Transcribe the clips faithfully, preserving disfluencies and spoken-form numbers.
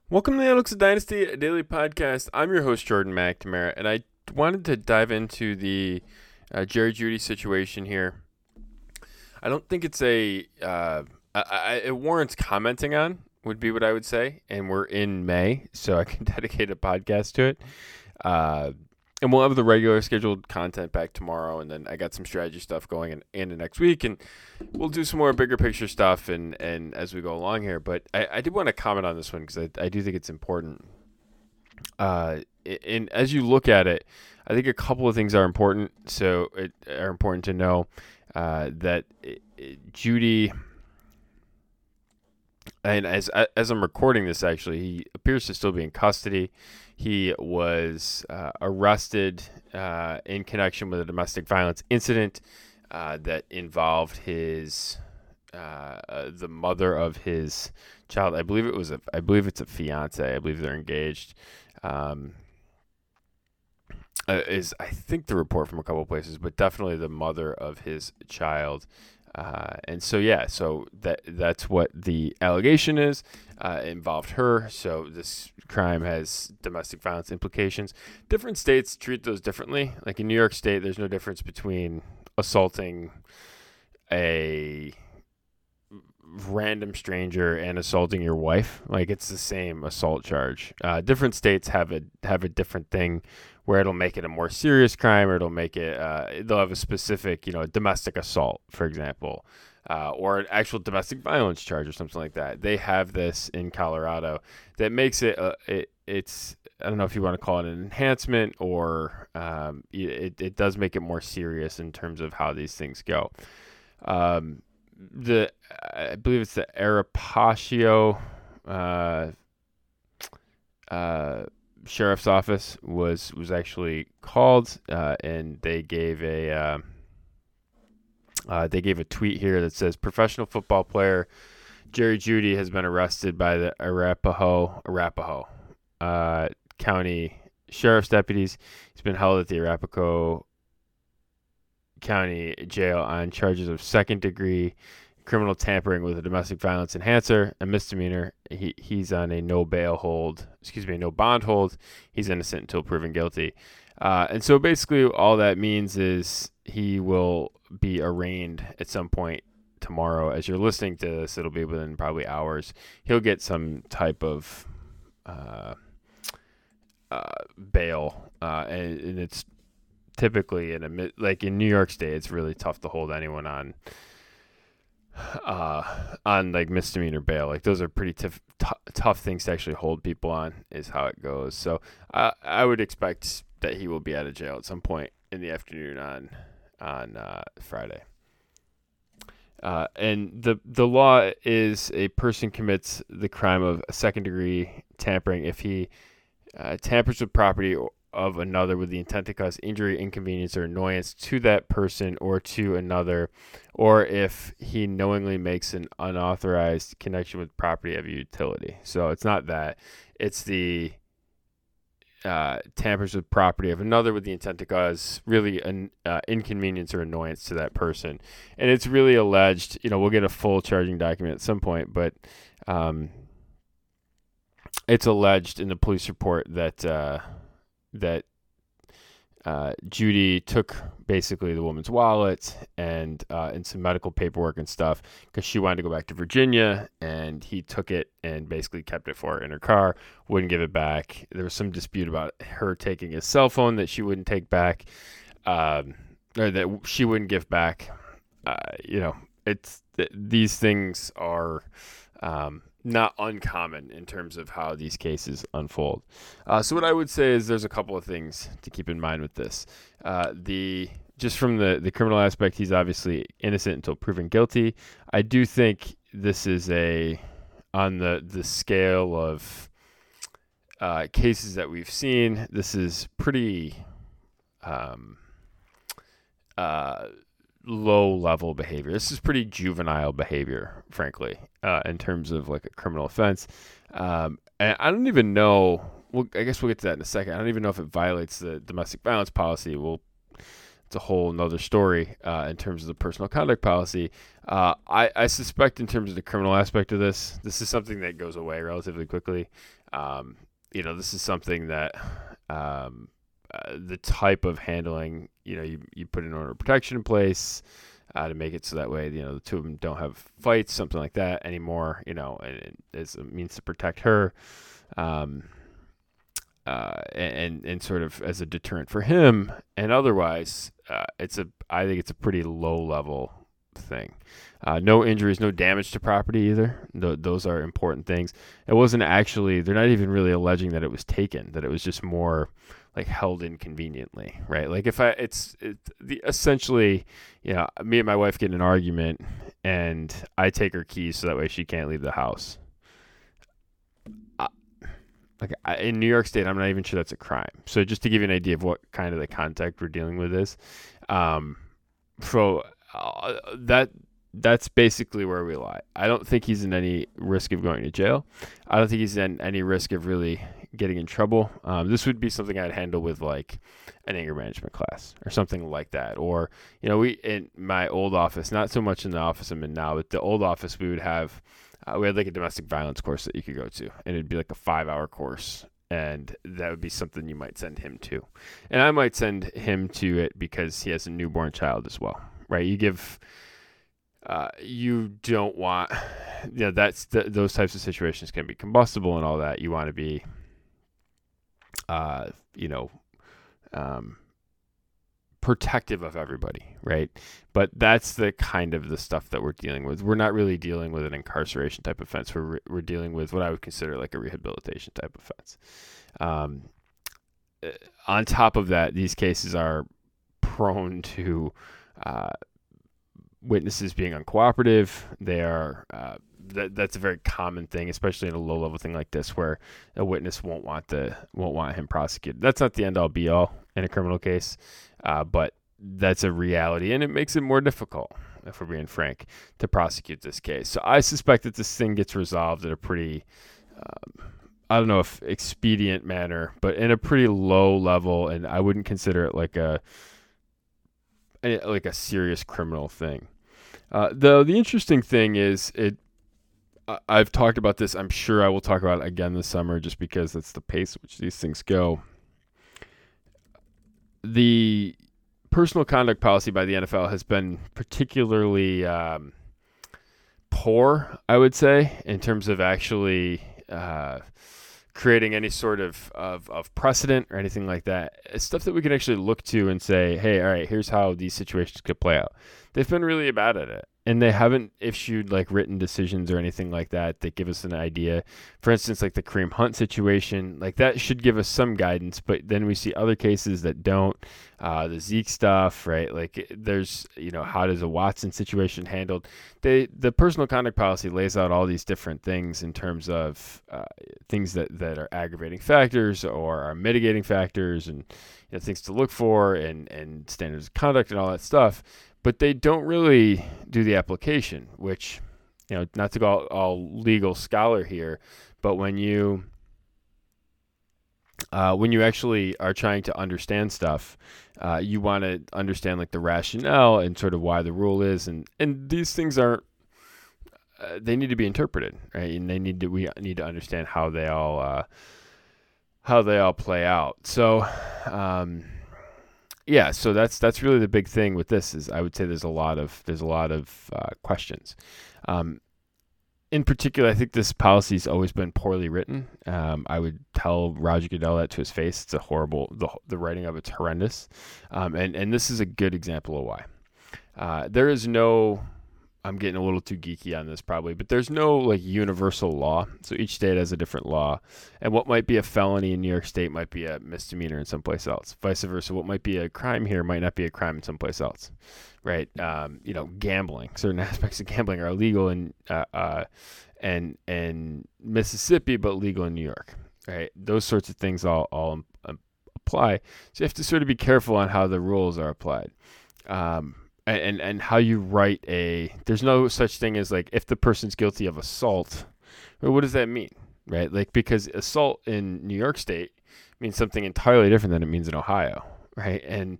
Welcome to the Alexa Dynasty a Daily Podcast. I'm your host, Jordan McNamara, and I wanted to dive into the uh, Jerry Jeudy situation here. I don't think it's a, uh, I, I, it warrants commenting on, would be what I would say, and we're in May, so I can dedicate a podcast to it. Uh, and we'll have the regular scheduled content back tomorrow, and then I got some strategy stuff going in, in the next week, and we'll do some more bigger picture stuff and, and as we go along here. But I, I did want to comment on this one because I, I do think it's important. Uh, and as you look at it, I think a couple of things are important. So it are important to know uh, that it, it, Jeudy, and as as I'm recording this, actually, he appears to still be in custody. He was uh, arrested uh, in connection with a domestic violence incident uh, that involved his uh, uh, the mother of his child. I believe it was a. I believe it's a fiance. I believe they're engaged. Um, uh, is I think the report from a couple of places, but definitely the mother of his child. Uh, and so yeah, so that that's what the allegation is. Uh, it involved her. So this crime has domestic violence implications. Different states treat those differently. Like in New York State, there's no difference between assaulting a random stranger and assaulting your wife. Like it's the same assault charge. Uh, different states have a have a different thing where it'll make it a more serious crime, or it'll make it uh, they'll have a specific, you know, domestic assault, for example, uh, or an actual domestic violence charge or something like that. They have this in Colorado that makes it uh, it it's I don't know if you want to call it an enhancement, or um, it it does make it more serious in terms of how these things go. Um, the I believe it's the Arapasio uh, uh, Sheriff's Office was was actually called, uh, and they gave a uh, uh, they gave a tweet here that says professional football player Jerry Jeudy has been arrested by the Arapahoe Arapahoe uh, County Sheriff's deputies. He's been held at the Arapahoe County Jail on charges of second degree criminal tampering with a domestic violence enhancer, a misdemeanor. He he's on a no bail hold, excuse me, no bond hold. He's innocent until proven guilty. Uh, and so basically all that means is he will be arraigned at some point tomorrow. As you're listening to this, it'll be within probably hours. He'll get some type of uh, uh, bail, uh, and, and it's typically in a like in New York State, it's really tough to hold anyone on uh, on like misdemeanor bail. Like those are pretty tough t- tough things to actually hold people on. Is how it goes. So uh, I would expect that he will be out of jail at some point in the afternoon on on uh, Friday. Uh, and the the law is a person commits the crime of second degree tampering if he uh, tampers with property or of another with the intent to cause injury, inconvenience, or annoyance to that person or to another, or if he knowingly makes an unauthorized connection with property of utility. So it's not that. It's the uh, tampers with property of another with the intent to cause really an uh, inconvenience or annoyance to that person. And it's really alleged, you know, we'll get a full charging document at some point, but um, it's alleged in the police report that uh, that uh, Jeudy took basically the woman's wallet and uh, and some medical paperwork and stuff because she wanted to go back to Virginia, and he took it and basically kept it for her in her car, wouldn't give it back. There was some dispute about her taking his cell phone that she wouldn't take back, um, or that she wouldn't give back. Uh, you know, it's th- these things are um, not uncommon in terms of how these cases unfold. Uh, so what I would say is there's a couple of things to keep in mind with this. Uh, the just from the, the criminal aspect, he's obviously innocent until proven guilty. I do think this is a, on the, the scale of uh, cases that we've seen, this is pretty um, uh, low level behavior. This is pretty juvenile behavior, frankly, uh, in terms of like a criminal offense. Um, and I don't even know, well, I guess we'll get to that in a second. I don't even know if it violates the domestic violence policy. We'll it's a whole nother story uh, in terms of the personal conduct policy. Uh, I, I suspect in terms of the criminal aspect of this, this is something that goes away relatively quickly. Um, you know, this is something that um, uh, the type of handling, you know, you, you put an order of protection in place uh, to make it so that way, you know, the two of them don't have fights, something like that anymore, you know, and it, as a means to protect her. Um, Uh, and and sort of as a deterrent for him, and otherwise, uh, it's a I think it's a pretty low level thing. Uh, no injuries, no damage to property either. Th- those are important things. It wasn't actually. They're not even really alleging that it was taken. That it was just more like held inconveniently, right? Like if I, it's it, the essentially, you know, me and my wife get in an argument, and I take her keys so that way she can't leave the house. Like in New York State, I'm not even sure that's a crime. So just to give you an idea of what kind of the context we're dealing with is, um, so uh, that that's basically where we lie. I don't think he's in any risk of going to jail. I don't think he's in any risk of really getting in trouble. Um, this would be something I'd handle with like an anger management class or something like that. Or, you know, we in my old office, not so much in the office I'm in now, but the old office we would have. Uh, we had like a domestic violence course that you could go to, and it'd be like a five-hour course, and that would be something you might send him to. And I might send him to it because he has a newborn child as well, right? You give, uh, you don't want, you know, that's the, those types of situations can be combustible and all that. You want to be, uh, you know, um, protective of everybody, right? But that's the kind of the stuff that we're dealing with. We're not really dealing with an incarceration type offense. We're re- we're dealing with what I would consider like a rehabilitation type offense. Um, on top of that, these cases are prone to uh, witnesses being uncooperative. They are uh, that that's a very common thing, especially in a low level thing like this, where a witness won't want the won't want him prosecuted. That's not the end all be all in a criminal case, uh, but that's a reality, and it makes it more difficult, if we're being frank, to prosecute this case. So I suspect that this thing gets resolved at a pretty, um, I don't know if expedient manner, but in a pretty low level, and I wouldn't consider it like a like a serious criminal thing. Uh, the the interesting thing is it. I've talked about this. I'm sure I will talk about it again this summer, just because that's the pace at which these things go. The personal conduct policy by the N F L has been particularly um, poor, I would say, in terms of actually uh, creating any sort of, of, of precedent or anything like that. It's stuff that we can actually look to and say, hey, all right, here's how these situations could play out. They've been really bad at it. And they haven't issued like written decisions or anything like that that give us an idea. For instance, like the Kareem Hunt situation, like that should give us some guidance. But then we see other cases that don't. Uh, the Zeke stuff, right? Like there's, you know, how does a Watson situation handled? They the personal conduct policy lays out all these different things in terms of uh, things that, that are aggravating factors or are mitigating factors, and you know, things to look for, and and standards of conduct and all that stuff. But they don't really do the application, which, you know, not to go all, all legal scholar here, but when you uh, when you actually are trying to understand stuff, uh, you want to understand like the rationale and sort of why the rule is, and, and these things aren't, uh, they need to be interpreted, right? And they need to we need to understand how they all uh, how they all play out. So. Um, Yeah, so that's that's really the big thing with this is I would say there's a lot of there's a lot of uh, questions. Um, in particular, I think this policy's always been poorly written. Um, I would tell Roger Goodell that to his face. It's a horrible the the writing of it's horrendous, um, and and this is a good example of why. Uh, there is no. I'm getting a little too geeky on this probably, but there's no like universal law. So each state has a different law, and what might be a felony in New York State might be a misdemeanor in someplace else. Vice versa, what might be a crime here might not be a crime in someplace else, right? Um, you know, gambling. Certain aspects of gambling are illegal in uh, uh, and and Mississippi, but legal in New York, right? Those sorts of things all all um, apply. So you have to sort of be careful on how the rules are applied. Um, And, and how you write a, there's no such thing as like, if the person's guilty of assault, well, what does that mean, right? Like, because assault in New York State means something entirely different than it means in Ohio, right? And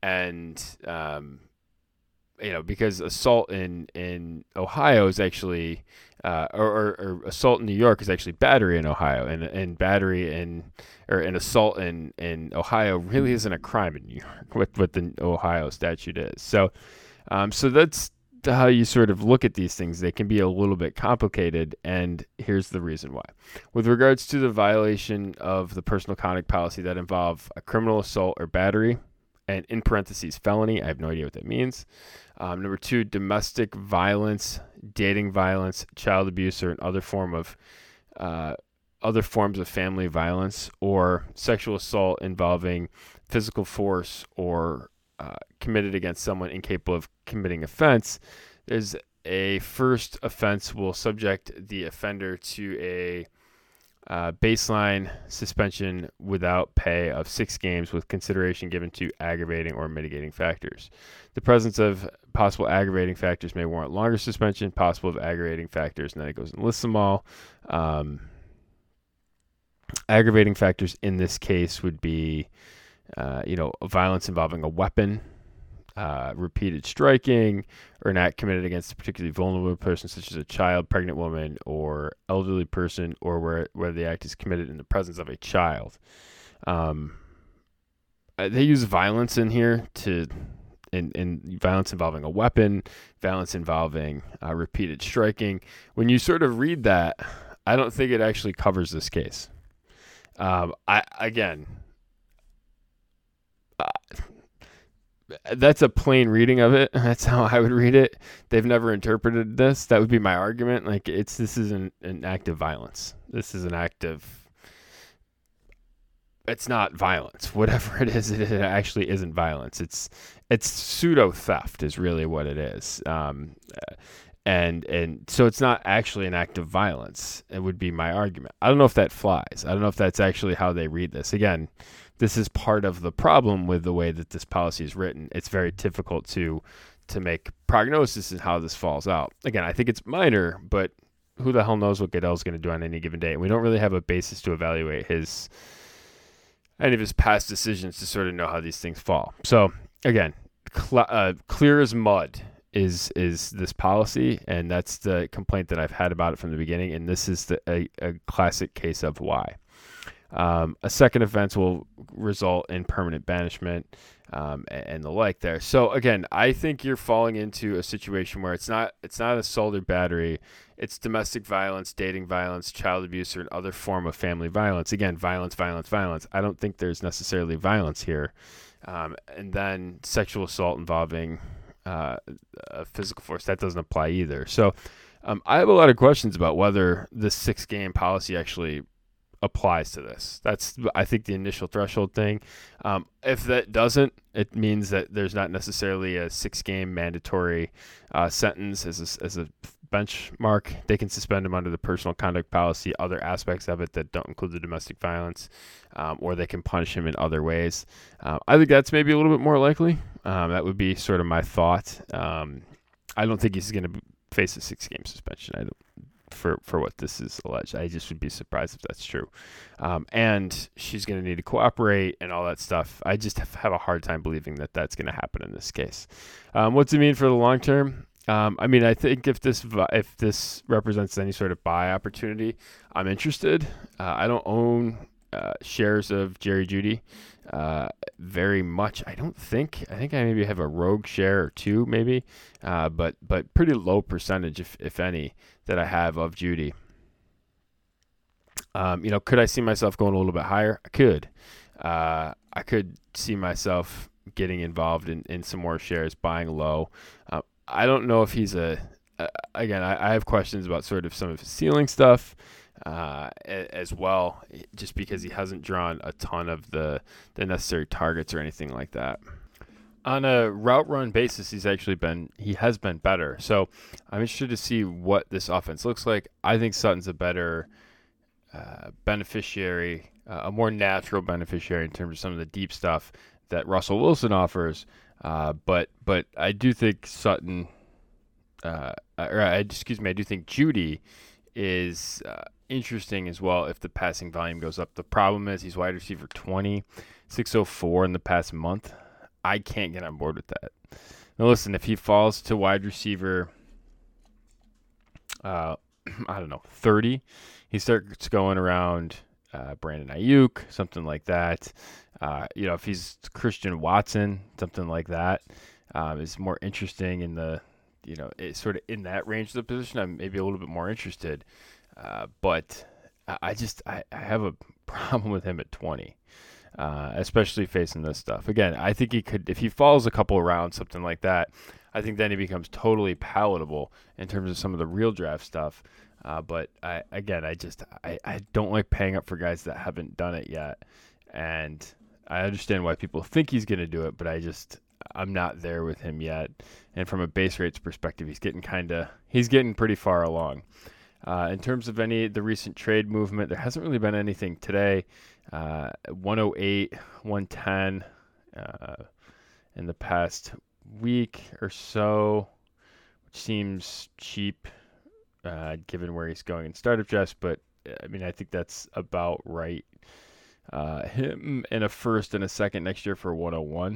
and um, you know, because assault in, in Ohio is actually, uh, or, or, or assault in New York is actually battery in Ohio, and and battery in, or an assault in, in Ohio really isn't a crime in New York, what what the Ohio statute is. So, um, so that's how you sort of look at these things. They can be a little bit complicated, and here's the reason why. With regards to the violation of the personal conduct policy that involve a criminal assault or battery, and in parentheses felony, I have no idea what that means. Um, number two, domestic violence, dating violence, child abuse, or an other form of uh, other forms of family violence, or sexual assault involving physical force or uh, committed against someone incapable of committing offense. There's a first offense will subject the offender to a Uh, baseline suspension without pay of six games with consideration given to aggravating or mitigating factors. The presence of possible aggravating factors may warrant longer suspension, possible of aggravating factors, and then it goes and lists them all. Um, aggravating factors in this case would be, uh, you know, violence involving a weapon, Uh, repeated striking, or an act committed against a particularly vulnerable person, such as a child, pregnant woman, or elderly person, or where where the act is committed in the presence of a child. Um, uh, they use violence in here to, in, in violence involving a weapon, violence involving uh, repeated striking. When you sort of read that, I don't think it actually covers this case. Um, I again. Uh, That's a plain reading of it. That's how I would read it. They've never interpreted this. That would be my argument. Like it's this is an, an act of violence. This is an act of. It's not violence. Whatever it is, it actually isn't violence. It's it's pseudo theft is really what it is. Um, and and so it's not actually an act of violence. It would be my argument. I don't know if that flies. I don't know if that's actually how they read this. Again, this is part of the problem with the way that this policy is written. It's very difficult to to make prognosis in how this falls out. Again, I think it's minor, but who the hell knows what Goodell's going to do on any given day? And we don't really have a basis to evaluate his any of his past decisions to sort of know how these things fall. So again, cl- uh, clear as mud is is this policy, and that's the complaint that I've had about it from the beginning. And this is the, a, a classic case of why. Um, a second offense will result in permanent banishment um, and, and the like there. So again, I think you're falling into a situation where it's not it's not assault or battery, it's domestic violence, dating violence, child abuse, or an other form of family violence. Again, violence, violence, violence. I don't think there's necessarily violence here. Um, and then sexual assault involving uh, a physical force, that doesn't apply either. So um, I have a lot of questions about whether this six-game policy actually applies to this. That's, I think, the initial threshold thing. Um, if that doesn't, it means that there's not necessarily a six-game mandatory uh, sentence as a, as a benchmark. They can suspend them under the personal conduct policy, other aspects of it that don't include the domestic violence, um, or they can punish him in other ways. Uh, I think that's maybe a little bit more likely. Um, that would be sort of my thought. Um, I don't think he's going to face a six-game suspension. I don't. For, for what this is alleged. I just would be surprised if that's true. Um, and she's going to need to cooperate and all that stuff. I just have, have a hard time believing that that's going to happen in this case. Um, what's it mean for the long term? Um, I mean, I think if this if this represents any sort of buy opportunity, I'm interested. Uh, I don't own uh, shares of Jerry Jeudy uh, very much. I don't think. I think I maybe have a rogue share or two, maybe, uh, but but pretty low percentage, if if any, that I have of Jeudy. Um, you know, could I see myself going a little bit higher? I could. Uh, I could see myself getting involved in, in some more shares, buying low. Uh, I don't know if he's a. Uh, again, I, I have questions about sort of some of his ceiling stuff uh, as well, just because he hasn't drawn a ton of the the necessary targets or anything like that. On a route run basis, he's actually been he has been better. So I'm interested to see what this offense looks like. I think Sutton's a better uh, beneficiary, uh, a more natural beneficiary in terms of some of the deep stuff that Russell Wilson offers. Uh, but but I do think Sutton, uh, or I, excuse me, I do think Jeudy is uh, interesting as well if the passing volume goes up. The problem is he's wide receiver twenty, six oh four in the past month. I can't get on board with that. Now, listen, if he falls to wide receiver, uh, I don't know, thirty, he starts going around uh, Brandon Ayuk, something like that. Uh, you know, if he's Christian Watson, something like that, um, is more interesting in the, you know, it's sort of in that range of the position. I'm maybe a little bit more interested. Uh, but I just, I, I have a problem with him at twenty. Uh, especially facing this stuff. Again, I think he could, if he falls a couple of rounds, something like that, I think then he becomes totally palatable in terms of some of the real draft stuff. Uh, but I, again, I just, I, I don't like paying up for guys that haven't done it yet. And I understand why people think he's going to do it, but I just, I'm not there with him yet. And from a base rates perspective, he's getting kind of, he's getting pretty far along. Uh, in terms of any the recent trade movement, there hasn't really been anything today. Uh, one oh eight, one ten uh, in the past week or so, which seems cheap uh, given where he's going in startup drafts. But I mean, I think that's about right. Uh, him in a first and a second next year for one oh one.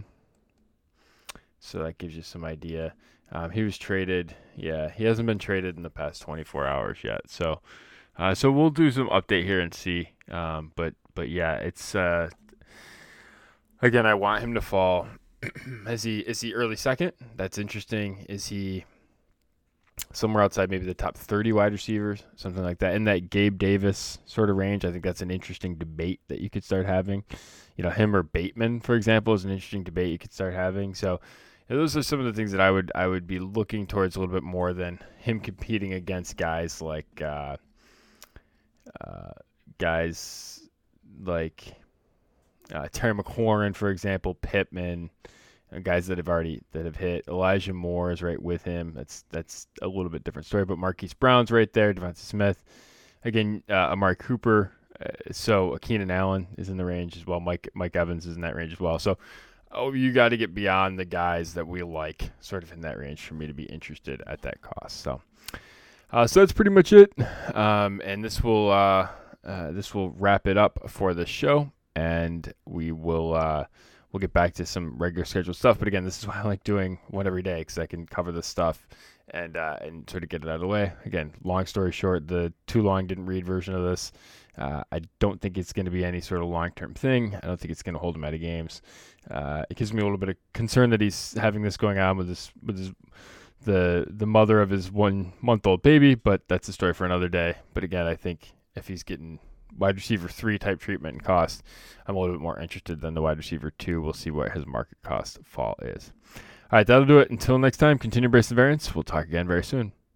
So that gives you some idea. Um, he was traded. Yeah, he hasn't been traded in the past twenty-four hours yet. So, uh, so we'll do some update here and see. Um, but, but yeah, it's uh, again, I want him to fall. is he is he early second? That's interesting. Is he somewhere outside maybe the top thirty wide receivers, something like that, in that Gabe Davis sort of range? I think that's an interesting debate that you could start having. You know, him or Bateman, for example, is an interesting debate you could start having. So. Those are some of the things that I would I would be looking towards a little bit more than him competing against guys like uh, uh, guys like uh, Terry McLaurin, for example, Pittman, uh, guys that have already that have hit. Elijah Moore is right with him. That's that's a little bit different story. But Marquise Brown's right there. Devonta Smith, again, uh, Amari Cooper. Uh, so Keenan Allen is in the range as well. Mike Mike Evans is in that range as well. So. Oh, you got to get beyond the guys that we like, sort of in that range, for me to be interested at that cost. So, uh, so that's pretty much it. Um, and this will uh, uh, this will wrap it up for the show, and we will uh, we'll get back to some regular scheduled stuff. But again, this is why I like doing one every day, because I can cover this stuff and uh, and sort of get it out of the way. Again, long story short, the too long didn't read version of this. Uh, I don't think it's going to be any sort of long-term thing. I don't think it's going to hold him out of games. Uh, it gives me a little bit of concern that he's having this going on with his with his the the mother of his one-month-old baby, but that's a story for another day. But again, I think if he's getting wide receiver three type treatment and cost, I'm a little bit more interested than the wide receiver two. We'll see what his market cost fall is. All right, that'll do it. Until next time, continue embracing the variance. We'll talk again very soon.